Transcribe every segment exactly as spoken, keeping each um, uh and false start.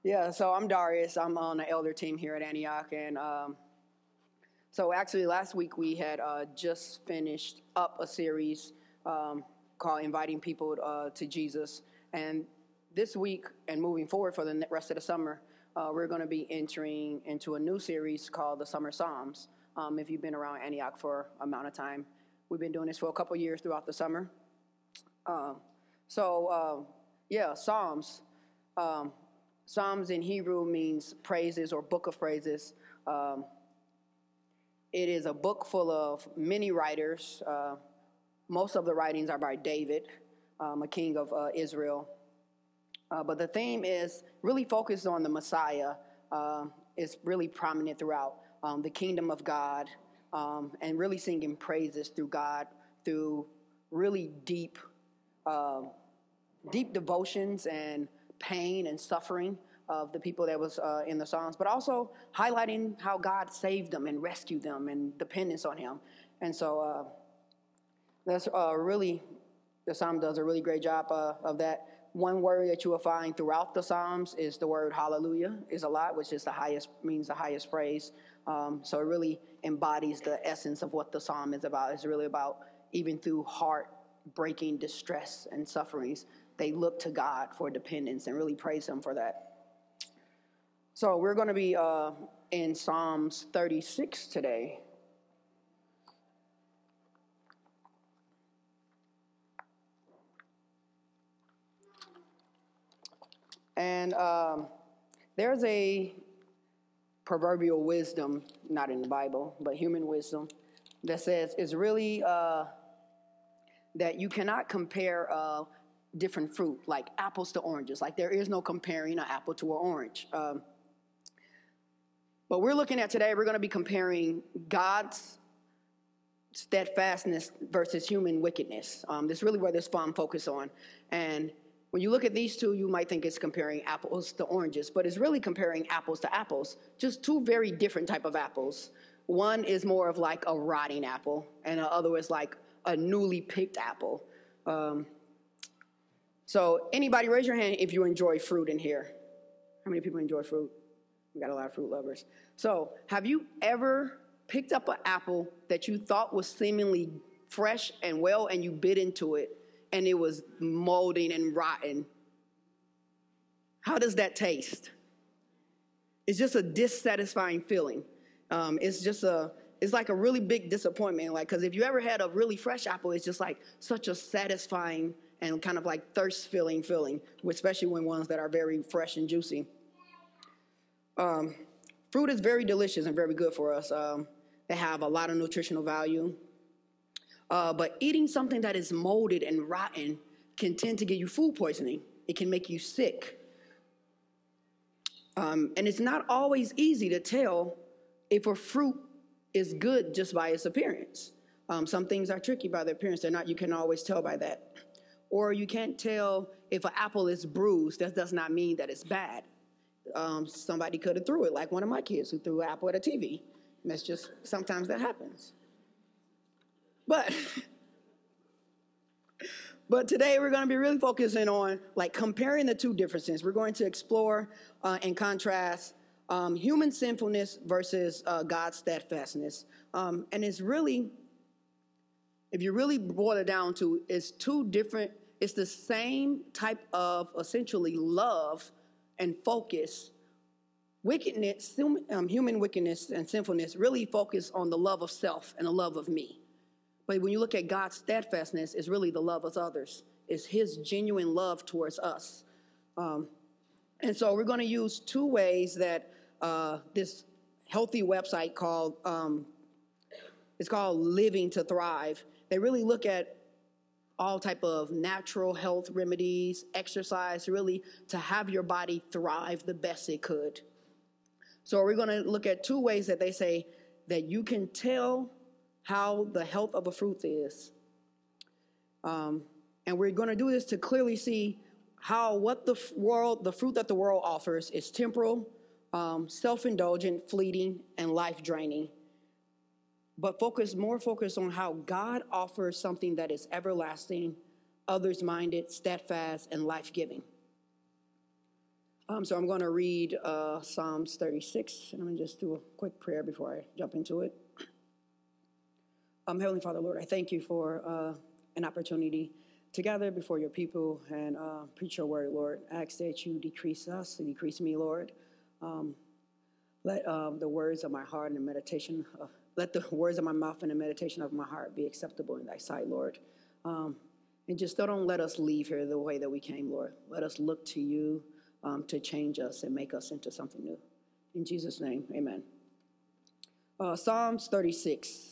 Yeah, so I'm Darius. I'm on the elder team here at Antioch, and um, so actually last week we had uh, just finished up a series um, called "Inviting People uh, to Jesus," and this week and moving forward for the rest of the summer, uh, we're going to be entering into a new series called the Summer Psalms. Um, if you've been around Antioch for a amount of time, we've been doing this for a couple years throughout the summer. Um, so uh, yeah, Psalms. Um, Psalms in Hebrew means praises or book of praises. Um, it is a book full of many writers. Uh, most of the writings are by David, um, a king of uh, Israel. Uh, but the theme is really focused on the Messiah. Uh, it's really prominent throughout um, the kingdom of God, um, and really singing praises through God through really deep, uh, deep devotions and pain and suffering of the people that was uh, in the Psalms, but also highlighting how God saved them and rescued them and dependence on him. And so uh, that's uh, really, the Psalm does a really great job uh, of that. One word that you will find throughout the Psalms is the word hallelujah, is a lot, which is the highest, means the highest praise. Um, so it really embodies the essence of what the Psalm is about. It's really about even through heart-breaking distress and sufferings, they look to God for dependence and really praise him for that. So we're going to be uh, in Psalms thirty-six today. And um, there's a proverbial wisdom, not in the Bible, but human wisdom, that says it's really uh, that you cannot compare uh, different fruit, like apples to oranges. Like there is no comparing an apple to an orange. Um, but we're looking at today, we're going to be comparing God's steadfastness versus human wickedness. Um, that's really where this psalm focuses on. And when you look at these two, you might think it's comparing apples to oranges, but it's really comparing apples to apples, just two very different type of apples. One is more of like a rotting apple, and the other is like a newly picked apple. Um, so anybody raise your hand if you enjoy fruit in here. How many people enjoy fruit? We got a lot of fruit lovers. So have you ever picked up an apple that you thought was seemingly fresh and well, and you bit into it, and it was molding and rotten? How does that taste? It's just a dissatisfying feeling. Um, it's just a, it's like a really big disappointment. Like, because if you ever had a really fresh apple, it's just like such a satisfying and kind of like thirst filling feeling, especially when ones that are very fresh and juicy. Um, fruit is very delicious and very good for us. Um, they have a lot of nutritional value. Uh, but eating something that is molded and rotten can tend to give you food poisoning. It can make you sick. Um, and it's not always easy to tell if a fruit is good just by its appearance. Um, some things are tricky by their appearance. They're not, you can always tell by that. Or you can't tell if an apple is bruised. That does not mean that it's bad. Um, somebody could have threw it, like one of my kids who threw an apple at a T V. And that's just, sometimes that happens. But, but today we're going to be really focusing on like comparing the two differences. We're going to explore uh, and contrast um, human sinfulness versus uh, God's steadfastness. Um, and it's really, if you really boil it down to, it's two different, it's the same type of essentially love and focus. Wickedness, um, human wickedness and sinfulness really focus on the love of self and the love of me. But when you look at God's steadfastness, it's really the love of others. It's his genuine love towards us. Um, and so we're going to use two ways that uh, this healthy website called, um, it's called Living to Thrive. They really look at all type of natural health remedies, exercise, really to have your body thrive the best it could. So we're going to look at two ways that they say that you can tell how the health of a fruit is. Um, and we're going to do this to clearly see how what the world, the fruit that the world offers is temporal, um, self-indulgent, fleeting, and life-draining. But focus, more focus on how God offers something that is everlasting, others-minded, steadfast, and life-giving. Um, so I'm going to read uh, Psalms thirty-six, and I'm going to just do a quick prayer before I jump into it. Um, Heavenly Father, Lord, I thank you for uh, an opportunity to gather before your people and uh, preach your word, Lord. I ask that you decrease us and decrease me, Lord. Um, let um, the words of my heart and the meditation, of, let the words of my mouth and the meditation of my heart be acceptable in thy sight, Lord. Um, and just don't let us leave here the way that we came, Lord. Let us look to you um, to change us and make us into something new. In Jesus' name, amen. Uh, Psalms thirty-six.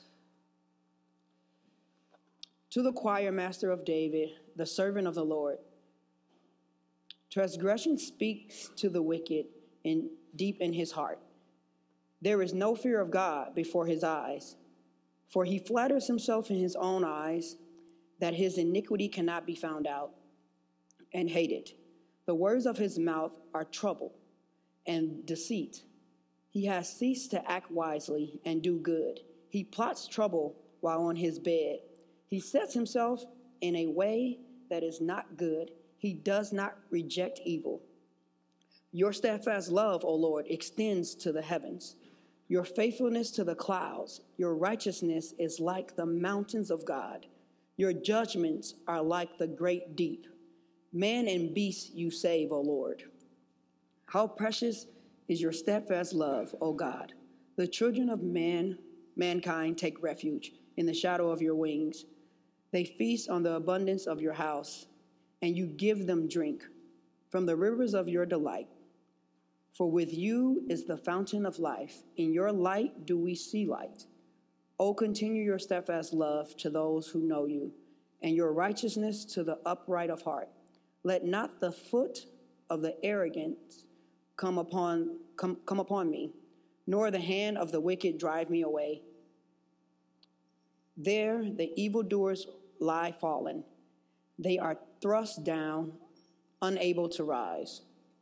To the choir master of David, the servant of the Lord. Transgression speaks to the wicked in deep in his heart. There is no fear of God before his eyes, for he flatters himself in his own eyes that his iniquity cannot be found out and hated. The words of his mouth are trouble and deceit. He has ceased to act wisely and do good. He plots trouble while on his bed. He sets himself in a way that is not good. He does not reject evil. Your steadfast love, O Lord, extends to the heavens, your faithfulness to the clouds. Your righteousness is like the mountains of God. Your judgments are like the great deep. Man and beast you save, O Lord. How precious is your steadfast love, O God. The children of man, mankind take refuge in the shadow of your wings. They feast on the abundance of your house, and you give them drink from the rivers of your delight. For with you is the fountain of life. In your light do we see light. O continue your steadfast love to those who know you, and your righteousness to the upright of heart. Let not the foot of the arrogant come upon, come, come upon me, nor the hand of the wicked drive me away. There the evildoers lie fallen. They are thrust down, unable to rise.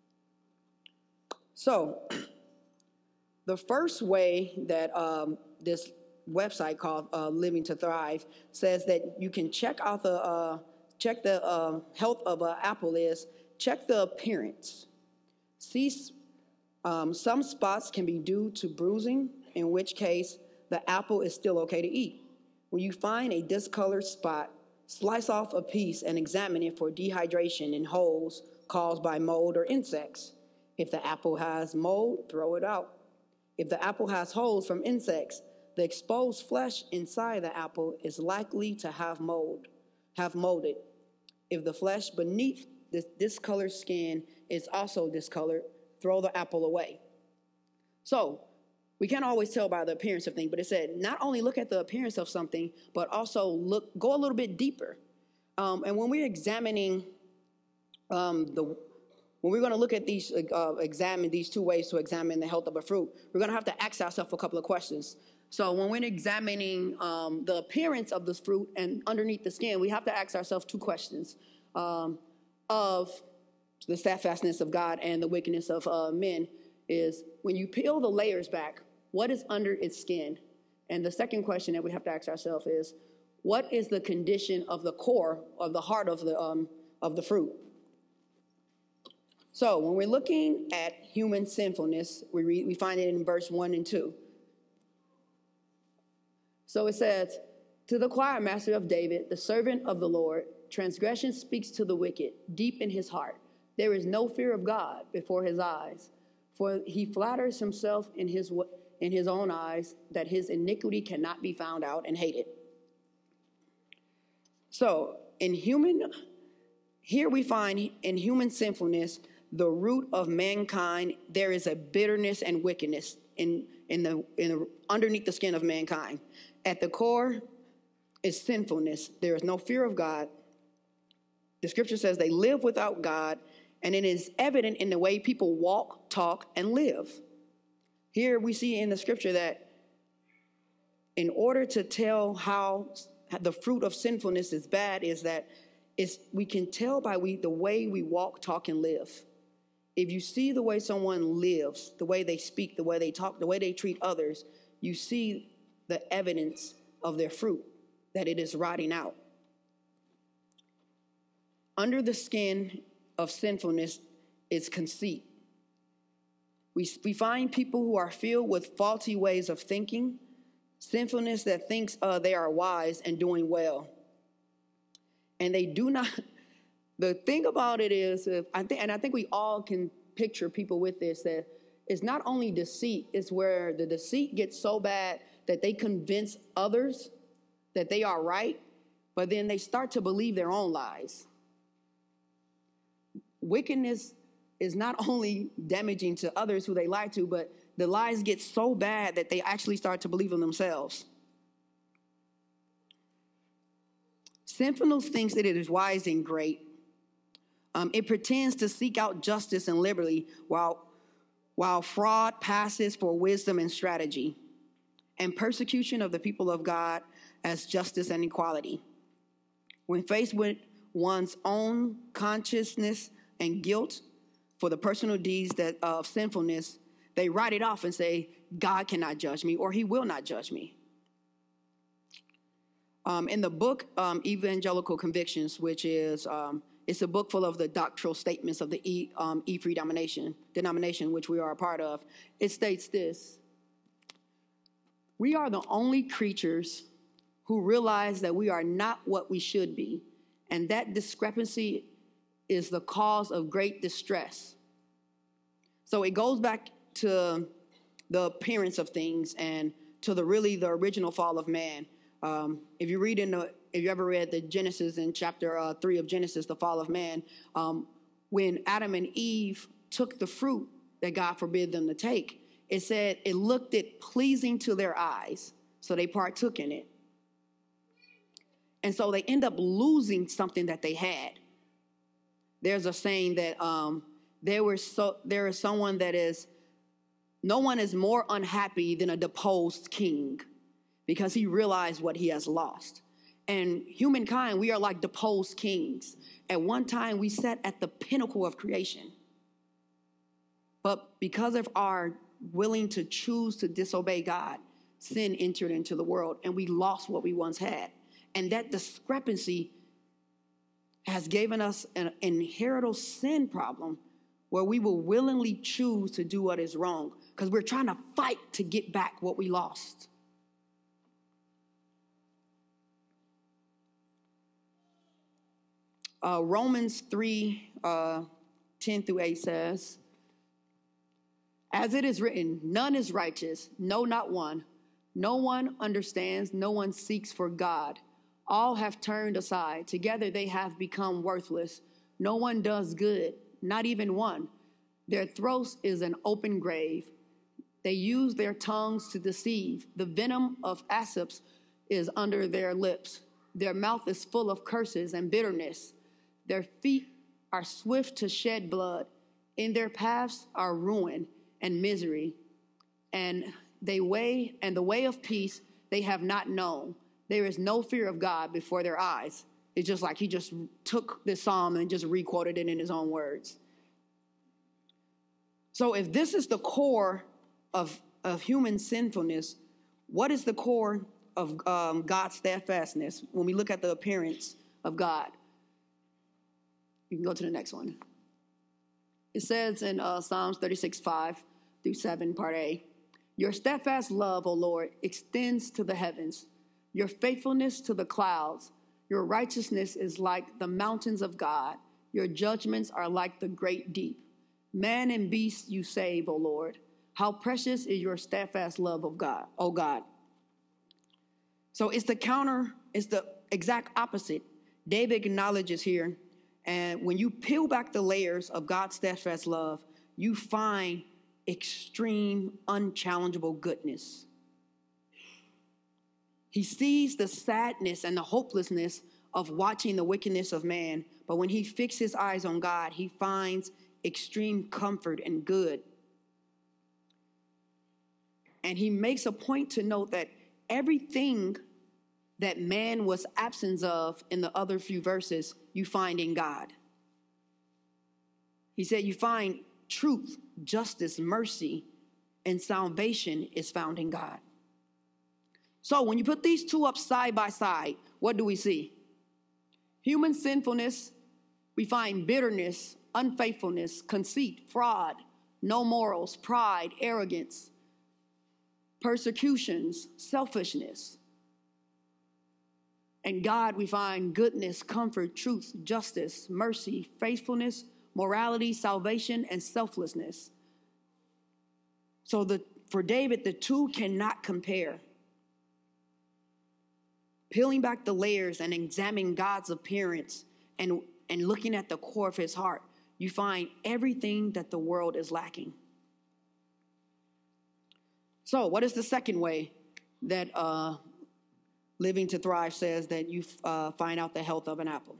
So, the first way that um, this website called uh, Living to Thrive says that you can check out the uh, check the uh, health of an apple is check the appearance. See, um, some spots can be due to bruising, in which case the apple is still okay to eat. When you find a discolored spot, slice off a piece and examine it for dehydration and holes caused by mold or insects. If the apple has mold, throw it out. If the apple has holes from insects, the exposed flesh inside the apple is likely to have mold, have molded. If the flesh beneath this discolored skin is also discolored, throw the apple away. So, we can't always tell by the appearance of things, but it said not only look at the appearance of something, but also look, go a little bit deeper. Um, and when we're examining um, the, when we're going to look at these, uh, examine these two ways to examine the health of a fruit, we're going to have to ask ourselves a couple of questions. So when we're examining um, the appearance of this fruit and underneath the skin, we have to ask ourselves two questions um, of the steadfastness of God and the wickedness of uh, men. Is when you peel the layers back, what is under its skin? And the second question that we have to ask ourselves is, what is the condition of the core, of the heart of the um, of the fruit? So when we're looking at human sinfulness, we read, we find it in verse one and two. So it says, to the choir master of David, the servant of the Lord, transgression speaks to the wicked, deep in his heart. There is no fear of God before his eyes. For he flatters himself in his in his own eyes that his iniquity cannot be found out and hated. So in human, here we find in human sinfulness, the root of mankind, there is a bitterness and wickedness in, in the in the, underneath the skin of mankind. At the core is sinfulness. There is no fear of God. The scripture says they live without God. And it is evident in the way people walk, talk, and live. Here we see in the scripture that in order to tell how the fruit of sinfulness is bad is that it's, we can tell by we, the way we walk, talk, and live. If you see the way someone lives, the way they speak, the way they talk, the way they treat others, you see the evidence of their fruit, that it is rotting out. Under the skin of sinfulness is conceit. We, we find people who are filled with faulty ways of thinking, sinfulness that thinks uh, they are wise and doing well. And they do not, the thing about it is, if, I think, and I think we all can picture people with this, that it's not only deceit, it's where the deceit gets so bad that they convince others that they are right, but then they start to believe their own lies. Wickedness is not only damaging to others who they lie to, but the lies get so bad that they actually start to believe them themselves. Sinfulness thinks that it is wise and great. Um, it pretends to seek out justice and liberty, while, while fraud passes for wisdom and strategy, and persecution of the people of God as justice and equality. When faced with one's own consciousness and guilt for the personal deeds that of sinfulness, they write it off and say, God cannot judge me, or he will not judge me. Um, in the book, um, Evangelical Convictions, which is, um, it's a book full of the doctrinal statements of the E, um, E-Free denomination, denomination, which we are a part of, it states this: we are the only creatures who realize that we are not what we should be, and that discrepancy is the cause of great distress. So it goes back to the appearance of things and to the really the original fall of man. Um, if you read in the, if you ever read the Genesis in chapter uh, three of Genesis, the fall of man, um, when Adam and Eve took the fruit that God forbid them to take, it said it looked it pleasing to their eyes, so they partook in it. And so they end up losing something that they had. There's a saying that um, there was so there is someone that is, no one is more unhappy than a deposed king, because he realized what he has lost. And humankind, we are like deposed kings. At one time, we sat at the pinnacle of creation. But because of our willing to choose to disobey God, sin entered into the world, and we lost what we once had. And that discrepancy has given us an inheritable sin problem where we will willingly choose to do what is wrong because we're trying to fight to get back what we lost. Uh, Romans three, uh, ten through eight says, as it is written, none is righteous, no, not one. No one understands, no one seeks for God. All have turned aside. Together they have become worthless. No one does good, not even one. Their throat is an open grave. They use their tongues to deceive. The venom of asps is under their lips. Their mouth is full of curses and bitterness. Their feet are swift to shed blood. In their paths are ruin and misery. And they way and the way of peace they have not known. There is no fear of God before their eyes. It's just like he just took this psalm and just re-quoted it in his own words. So if this is the core of, of human sinfulness, what is the core of um, God's steadfastness when we look at the appearance of God? You can go to the next one. It says in uh, Psalms thirty-six, five through seven, part A, your steadfast love, O Lord, extends to the heavens, your faithfulness to the clouds. Your righteousness is like the mountains of God. Your judgments are like the great deep. Man and beast you save, O Lord. How precious is your steadfast love of God, O God. So it's the counter, it's the exact opposite. David acknowledges here, and when you peel back the layers of God's steadfast love, you find extreme, unchallengeable goodness. He sees the sadness and the hopelessness of watching the wickedness of man, but when he fixes his eyes on God, he finds extreme comfort and good. And he makes a point to note that everything that man was absent of in the other few verses, you find in God. He said you find truth, justice, mercy, and salvation is found in God. So when you put these two up side by side, what do we see? Human sinfulness, we find bitterness unfaithfulness, conceit, fraud, no morals, pride, arrogance, persecutions, selfishness. In God, we find goodness, comfort, truth, justice, mercy, faithfulness, morality, salvation, and selflessness. So the, for David, the two cannot compare. Peeling back the layers and examining God's appearance and, and looking at the core of his heart, you find everything that the world is lacking. So what is the second way that uh, Living to Thrive says that you uh, find out the health of an apple?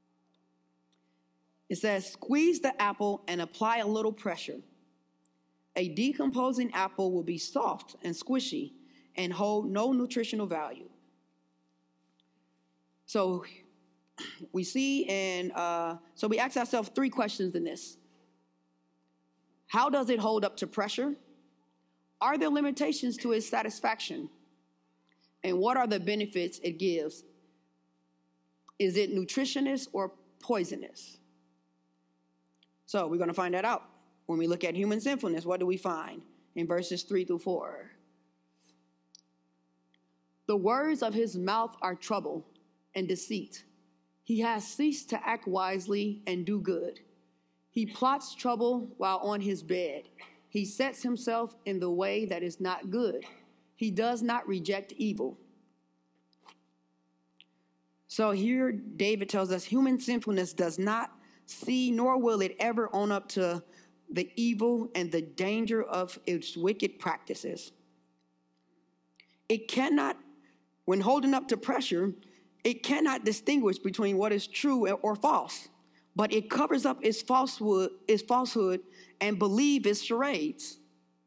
It says, squeeze the apple and apply a little pressure. A decomposing apple will be soft and squishy and hold no nutritional value. So we see, and uh, so we ask ourselves three questions in this. How does it hold up to pressure? Are there limitations to its satisfaction? And what are the benefits it gives? Is it nutritious or poisonous? So we're going to find that out. When we look at human sinfulness, what do we find in verses three through four? The words of his mouth are trouble and deceit. He has ceased to act wisely and do good. He plots trouble while on his bed. He sets himself in the way that is not good. He does not reject evil. So here David tells us human sinfulness does not see, nor will it ever own up to the evil and the danger of its wicked practices. It cannot, when holding up to pressure, it cannot distinguish between what is true or false, but it covers up its falsehood, its falsehood and believe its charades.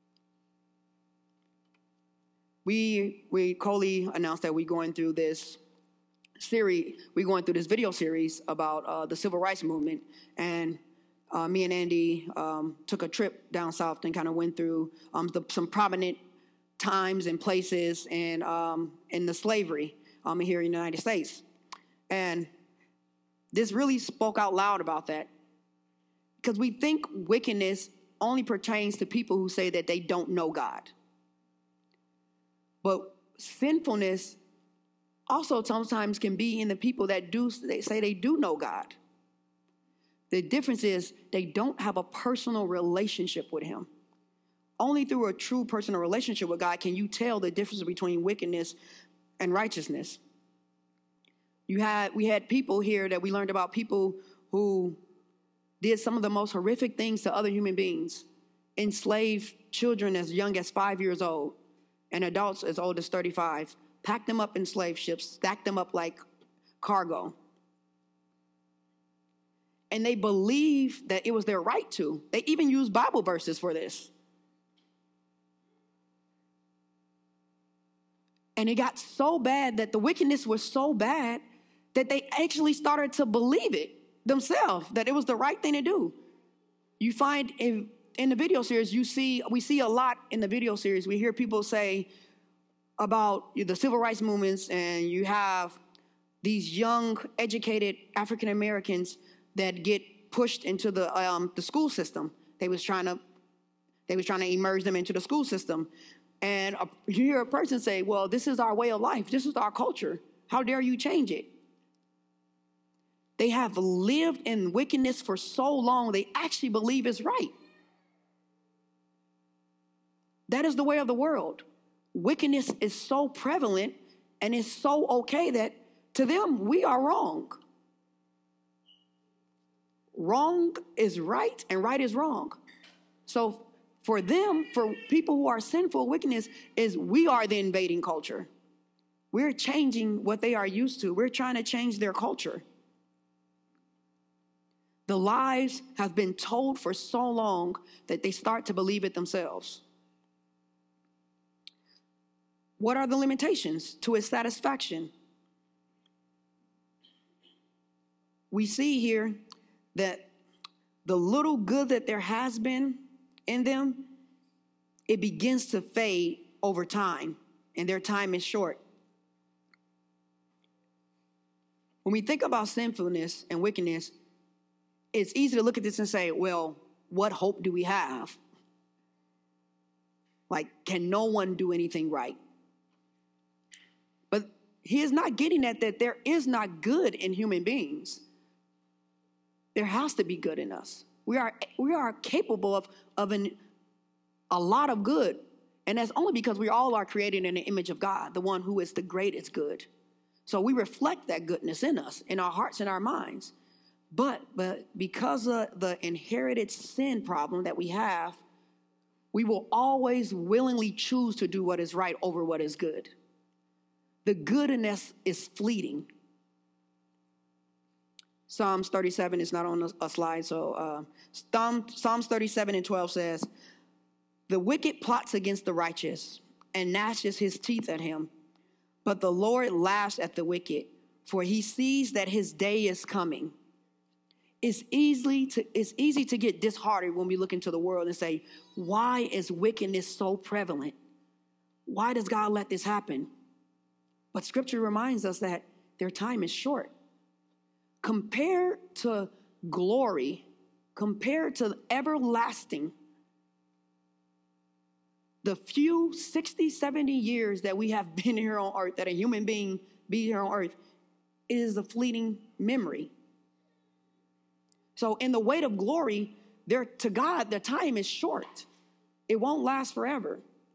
We, we, Coley announced that we're going through this series, we're going through this video series about uh, the civil rights movement. And uh, me and Andy um, took a trip down south and kind of went through um, the, some prominent times and places and um, in the slavery um, here in the United States. And this really spoke out loud about that, because we think wickedness only pertains to people who say that they don't know God. But sinfulness also sometimes can be in the people that do they say they do know God. The difference is they don't have a personal relationship with him. Only through a true personal relationship with God can you tell the difference between wickedness and righteousness. You had we had people here that we learned about, people who did some of the most horrific things to other human beings, enslaved children as young as five years old, and adults as old as thirty-five, packed them up in slave ships, stacked them up like cargo. And they believed that it was their right to. They even used Bible verses for this. And it got so bad that the wickedness was so bad that they actually started to believe it themselves, that it was the right thing to do. You find in, in the video series, you see, we see a lot in the video series. We hear people say about the civil rights movements, and you have these young, educated African Americans that get pushed into the um, the school system. They was trying to they was trying to immerse them into the school system, and a, you hear a person say, "Well, this is our way of life. This is our culture. How dare you change it?" They have lived in wickedness for so long, they actually believe it's right. That is the way of the world. Wickedness is so prevalent and it's so okay that to them, we are wrong. Wrong is right and right is wrong. So for them, for people who are sinful, wickedness is we are the invading culture. We're changing what they are used to. We're trying to change their culture. The lies have been told for so long that they start to believe it themselves. What are the limitations to its satisfaction? We see here that the little good that there has been in them, it begins to fade over time, and their time is short. When we think about sinfulness and wickedness, it's easy to look at this and say, well, what hope do we have? Like, can no one do anything right? But he is not getting at that there is not good in human beings. There has to be good in us. We are we are capable of, of an, a lot of good. And that's only because we all are created in the image of God, the one who is the greatest good. So we reflect that goodness in us, in our hearts and our minds. But, but because of the inherited sin problem that we have, we will always willingly choose to do what is right over what is good. The good in us is fleeting. Psalms thirty-seven is not on a slide, so uh, Psalm, Psalms thirty-seven and twelve says, the wicked plots against the righteous and gnashes his teeth at him. But the Lord laughs at the wicked, for he sees that his day is coming. It's easily to, it's easy to get disheartened when we look into the world and say, why is wickedness so prevalent? Why does God let this happen? But scripture reminds us that their time is short. Compared to glory, compared to everlasting, the few sixty, seventy years that we have been here on earth, that a human being be here on earth, is a fleeting memory. So in the weight of glory, there to God, the time is short. It won't last forever.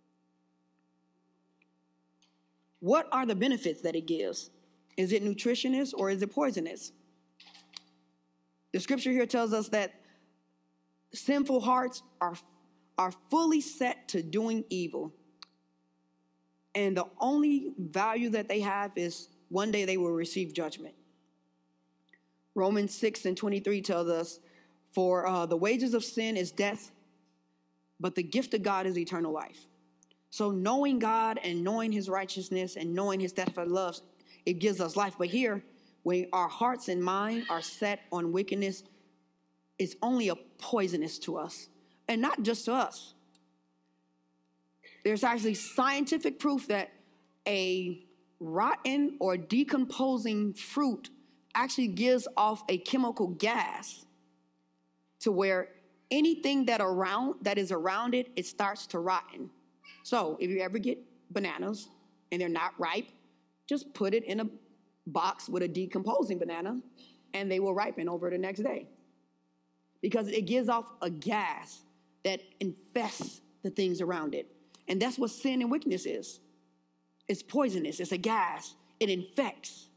What are the benefits that it gives? Is it nutritious or is it poisonous? The scripture here tells us that sinful hearts are, are fully set to doing evil. And the only value that they have is one day they will receive judgment. Romans six and twenty-three tells us, for uh, the wages of sin is death, but the gift of God is eternal life. So knowing God and knowing his righteousness and knowing his steadfast love, it gives us life. But here, when our hearts and mind are set on wickedness, it's only a poisonous to us. And not just to us. There's actually scientific proof that a rotten or decomposing fruit actually gives off a chemical gas to where anything that around that is around it, it starts to rotten. So if you ever get bananas and they're not ripe, just put it in a box with a decomposing banana and they will ripen over the next day. Because it gives off a gas that infests the things around it. And that's what sin and wickedness is. It's poisonous. It's a gas. It infects.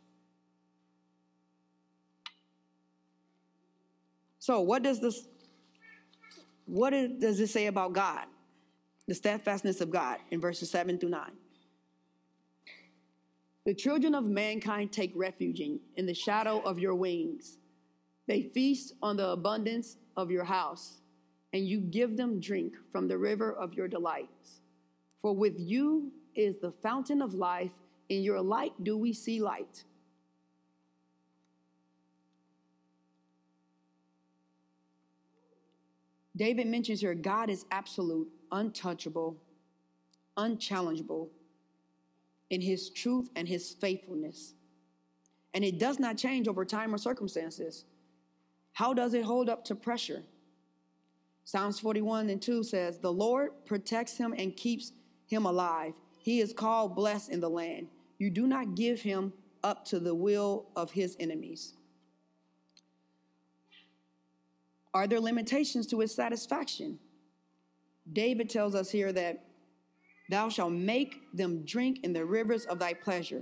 So what does this, what is, does this say about God? The steadfastness of God in verses seven through nine. The children of mankind take refuge in, in the shadow of your wings. They feast on the abundance of your house, and you give them drink from the river of your delights. For with you is the fountain of life. In your light do we see light. David mentions here, God is absolute, untouchable, unchallengeable in his truth and his faithfulness. And it does not change over time or circumstances. How does it hold up to pressure? Psalms forty-one and two says, the Lord protects him and keeps him alive. He is called blessed in the land. You do not give him up to the will of his enemies. Are there limitations to his satisfaction? David tells us here that thou shalt make them drink in the rivers of thy pleasure.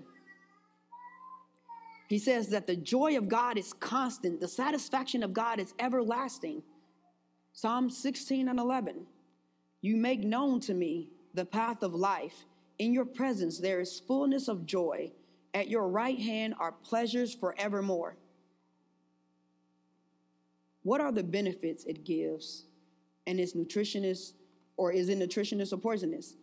He says that the joy of God is constant. The satisfaction of God is everlasting. Psalm sixteen and eleven. You make known to me the path of life. In your presence there is fullness of joy. At your right hand are pleasures forevermore. What are the benefits it gives? And is nutritionist, or is it nutritionist or poisonous?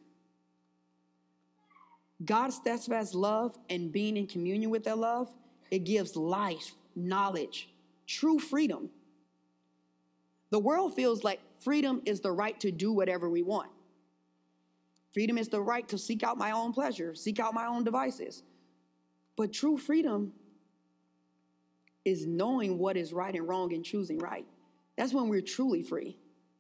God's steadfast love and being in communion with that love, it gives life, knowledge, true freedom. The world feels like freedom is the right to do whatever we want. Freedom is the right to seek out my own pleasure, seek out my own devices. But true freedom is knowing what is right and wrong and choosing right. That's when we're truly free.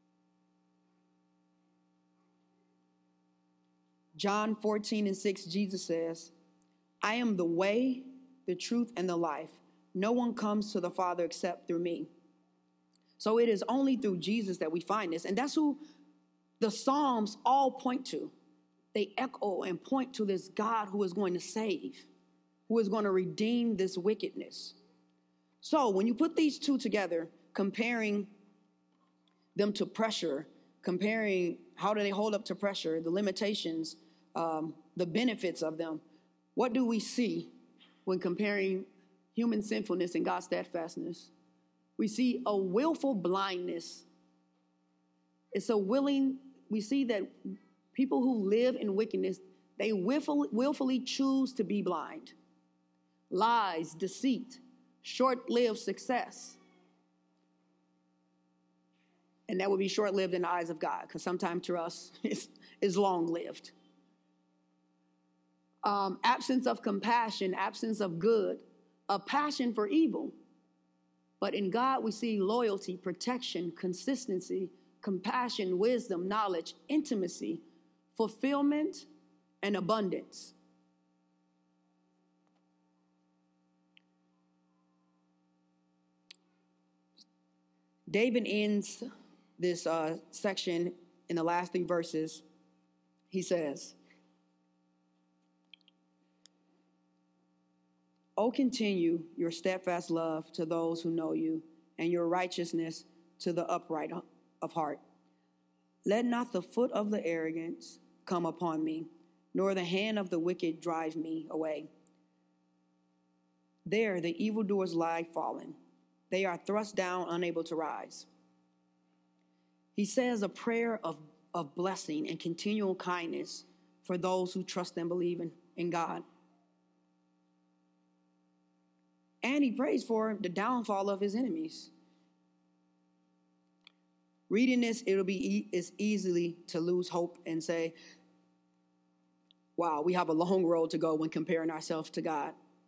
John fourteen and six, Jesus says, I am the way, the truth, and the life. No one comes to the Father except through me. So it is only through Jesus that we find this. And that's who the Psalms all point to. They echo and point to this God who is going to save, who is going to redeem this wickedness. So when you put these two together, comparing them to pressure, comparing how do they hold up to pressure, the limitations, um, the benefits of them, what do we see when comparing human sinfulness and God's steadfastness? We see a willful blindness. It's a willing, we see that people who live in wickedness, they willfully, willfully choose to be blind. Lies, deceit, short-lived success. And that would be short-lived in the eyes of God, because sometimes to us, it's, it's long-lived. Um, absence of compassion, absence of good, a passion for evil. But in God, we see loyalty, protection, consistency, compassion, wisdom, knowledge, intimacy, fulfillment, and abundance. David ends this uh, section in the last three verses. He says, "O continue your steadfast love to those who know you, and your righteousness to the upright of heart. Let not the foot of the arrogant come upon me, nor the hand of the wicked drive me away. There the evildoers lie fallen. They are thrust down, unable to rise." He says a prayer of, of blessing and continual kindness for those who trust and believe in, in God. And he prays for the downfall of his enemies. Reading this, it'll be it's easily to lose hope and say, wow, we have a long road to go when comparing ourselves to God.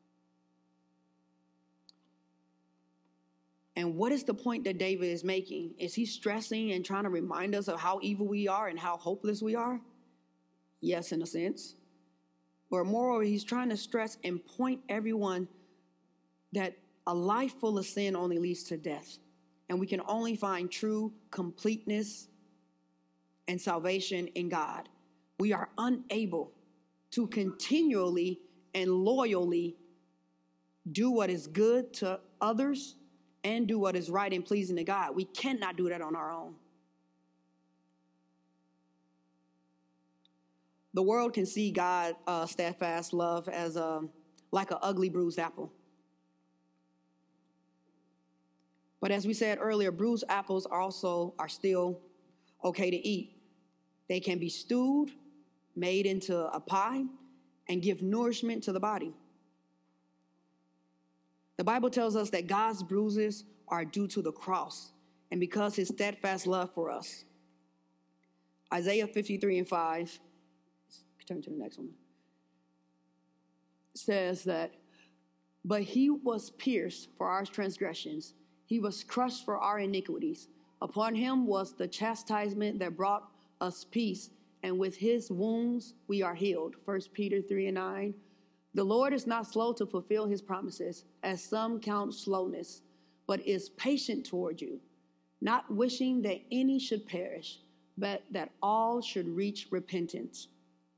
And what is the point that David is making? Is he stressing and trying to remind us of how evil we are and how hopeless we are? Yes, in a sense. But moreover, he's trying to stress and point everyone that a life full of sin only leads to death. And we can only find true completeness and salvation in God. We are unable to continually and loyally do what is good to others and do what is right and pleasing to God. We cannot do that on our own. The world can see God's uh, steadfast love as a, like an ugly bruised apple. But as we said earlier, bruised apples also are still okay to eat. They can be stewed, made into a pie, and give nourishment to the body. The Bible tells us that God's bruises are due to the cross and because his steadfast love for us. Isaiah fifty-three and five, turn to the next one, says that, "But he was pierced for our transgressions. He was crushed for our iniquities. Upon him was the chastisement that brought us peace, and with his wounds we are healed." First Peter three and nine. "The Lord is not slow to fulfill his promises, as some count slowness, but is patient toward you, not wishing that any should perish, but that all should reach repentance."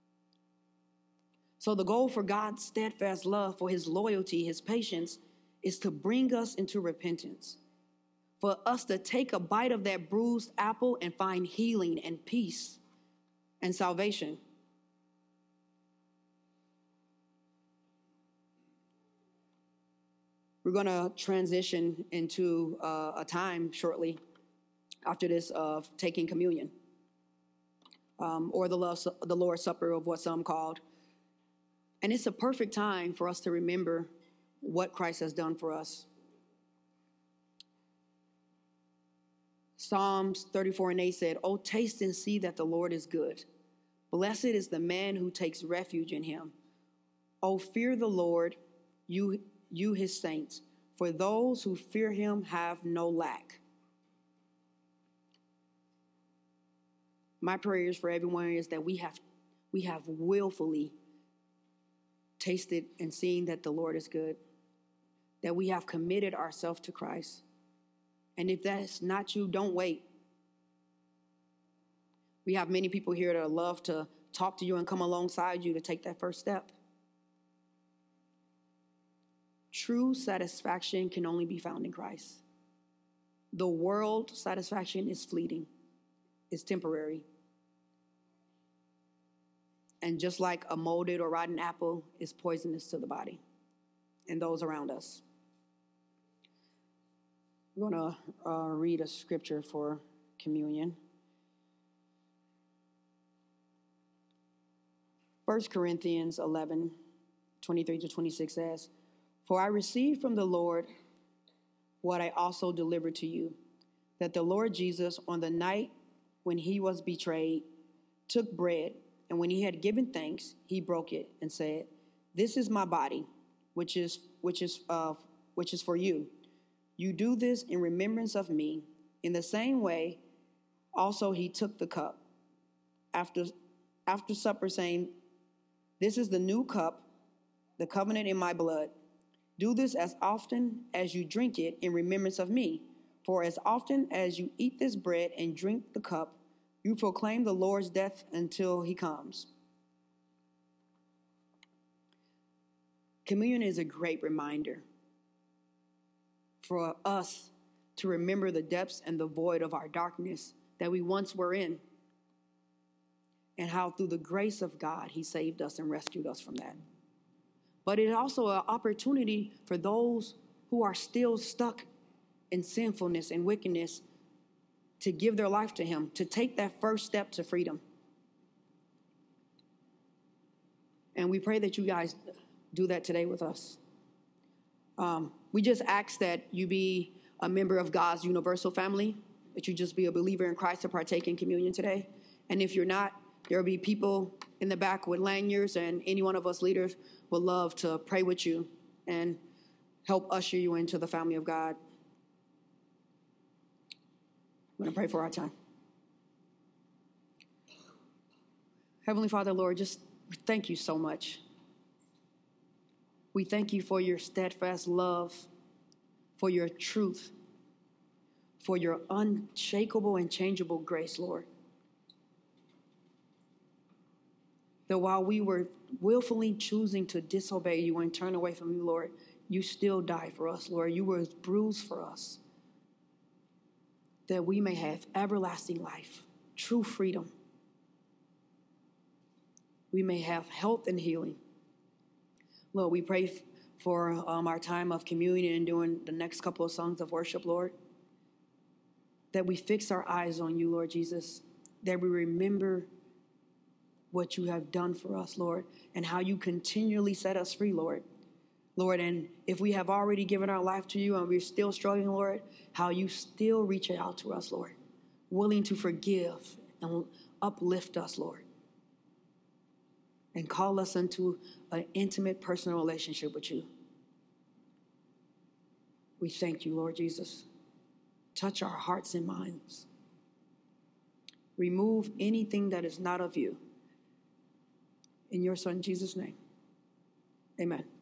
So the goal for God's steadfast love, for his loyalty, his patience, is to bring us into repentance, for us to take a bite of that bruised apple and find healing and peace and salvation. We're going to transition into uh, a time shortly after this of taking communion, um, or the, love, the Lord's Supper of what some called. And it's a perfect time for us to remember what Christ has done for us. Psalms thirty-four and eight said, "Oh, taste and see that the Lord is good. Blessed is the man who takes refuge in him. Oh, fear the Lord, you, you his saints, For those who fear him have no lack. My prayers for everyone is that we have we have willfully tasted and seen that the Lord is good, that we have committed ourselves to Christ. And if that's not you, don't wait. We have many people here that love to talk to you and come alongside you to take that first step. True satisfaction can only be found in Christ. The world satisfaction is fleeting, it's temporary. And just like a molded or rotten apple is poisonous to the body and those around us. We're going to uh, read a scripture for communion. First Corinthians eleven, twenty-three to twenty-six says, For I received from the Lord what I also delivered to you, that the Lord Jesus, on the night when he was betrayed, took bread, and when he had given thanks, he broke it and said, This is my body, which is which is uh, which is for you. You do this in remembrance of me. In the same way, also he took the cup after after supper, saying, This is the new cup, the covenant in my blood. Do this as often as you drink it in remembrance of me. For as often as you eat this bread and drink the cup, you proclaim the Lord's death until he comes. Communion is a great reminder for us to remember the depths and the void of our darkness that we once were in, and how through the grace of God, he saved us and rescued us from that. But it's also an opportunity for those who are still stuck in sinfulness and wickedness to give their life to him, to take that first step to freedom. And we pray that you guys do that today with us. Um, we just ask that you be a member of God's universal family, that you just be a believer in Christ to partake in communion today. And if you're not, there will be people in the back with lanyards, and any one of us leaders would love to pray with you and help usher you into the family of God. I'm going to pray for our time. Heavenly Father, Lord, just thank you so much. We thank you for your steadfast love, for your truth, for your unshakable and changeable grace, Lord. That while we were willfully choosing to disobey you and turn away from you, Lord, you still died for us, Lord. You were bruised for us, that we may have everlasting life, true freedom. We may have health and healing. Lord, we pray for um, our time of communion and during the next couple of songs of worship, Lord, that we fix our eyes on you, Lord Jesus, that we remember what you have done for us, Lord, and how you continually set us free, Lord. Lord, and if we have already given our life to you and we're still struggling, Lord, how you still reach out to us, Lord, willing to forgive and uplift us, Lord, and call us into an intimate personal relationship with you. We thank you, Lord Jesus. Touch our hearts and minds. Remove anything that is not of you. In your Son, Jesus' name, amen.